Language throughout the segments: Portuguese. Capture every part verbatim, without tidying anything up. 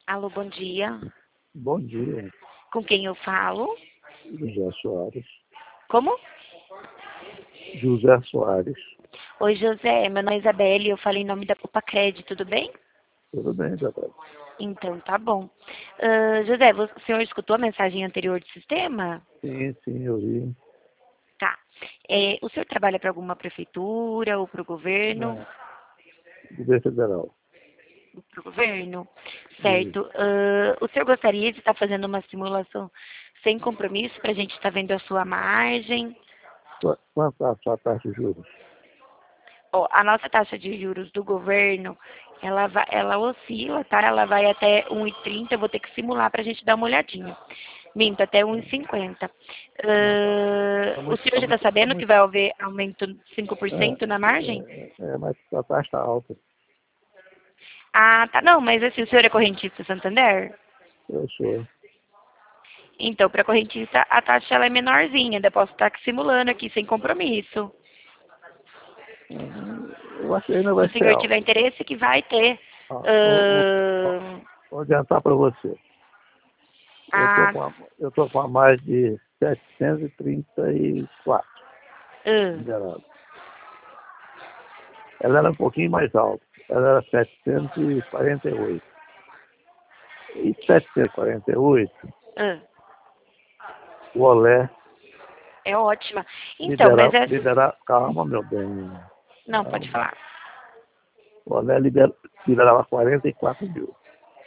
Alô, bom dia. Bom dia, Com quem eu falo? José Soares. Como? José Soares. Oi, José. Meu nome é Isabelle. Eu falei em nome da Copa Crédito, tudo bem? Tudo bem, Isabel? Então, tá bom. Ah, José, você- o senhor escutou a mensagem anterior do sistema? Sim, sim, eu vi. Tá. É, o senhor trabalha para alguma prefeitura ou para o governo? Não, governo federal. Para o governo? Isso. Certo. Ah, o senhor gostaria de estar fazendo uma simulação sem compromisso para a gente estar vendo a sua margem? Qua- Quanto a sua taxa de juros? Ó, a nossa taxa de juros do governo, ela, vai, ela oscila, tá? Ela vai até um e trinta, eu vou ter que simular para a gente dar uma olhadinha. Minto, até um e cinquenta. Não, tá, Uh, tá o muito, senhor tá já está muito, tá sabendo que muito. vai haver aumento de cinco por É, cento na margem? é, é, mas a taxa está alta. Ah, tá. Não, mas assim, o senhor é correntista Santander? Eu sou. Então, para correntista, a taxa ela é menorzinha. Ainda posso estar simulando aqui, sem compromisso. Hum, Eu acho que ainda Se vai o ser senhor alta. tiver interesse, que vai ter. Ó, vou, vou, Uh, vou adiantar para você. Eu estou a, com, a- eu tô com a mais de setecentos e trinta e quatro uh, liberado. Ela era um pouquinho mais alta. Ela era setecentos e quarenta e oito. E setecentos e quarenta e oito, uh. o Olé É ótima. Então, mas liberar, essa. liberar, calma, meu bem, Não, pode calma. falar. O Olé liber, liberava quarenta e quatro mil.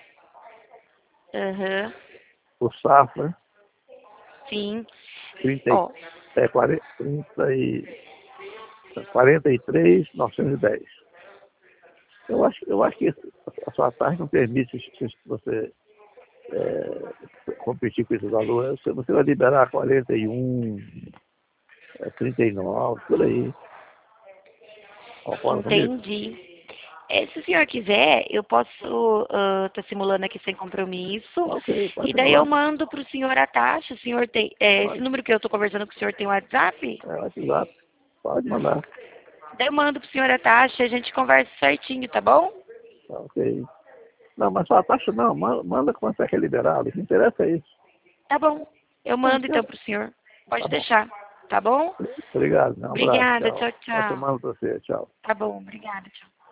Aham. O Safra, Sim. trinta, e- Ó, é, quarenta, trinta e, quarenta e três mil novecentos e dez. Eu acho, eu acho que a sua taxa não permite você é, competir com esse valor. Você, você vai liberar quarenta e um, é, trinta e nove, por aí. Concorda comigo? entendi. É, se o senhor quiser, eu posso estar simulando aqui sem compromisso. Ok, pode E daí eu simular. mando para o senhor a taxa. O senhor tem. É, esse Pode, número que eu estou conversando com o senhor tem WhatsApp? é, WhatsApp, pode mandar. Daí eu mando para o senhor a taxa e a gente conversa certinho, tá bom? Tá, ok. Não, mas só a taxa não, manda, manda quanto é que é liberado. O que interessa é isso. Tá bom. Eu Tá, mando então certo? para o senhor. Tá Pode bom. deixar. Tá bom? Obrigado, né? Um abraço, Obrigada. tchau. Tchau, Boa tchau. semana pra você, tchau. Tá bom. Obrigada. Tchau.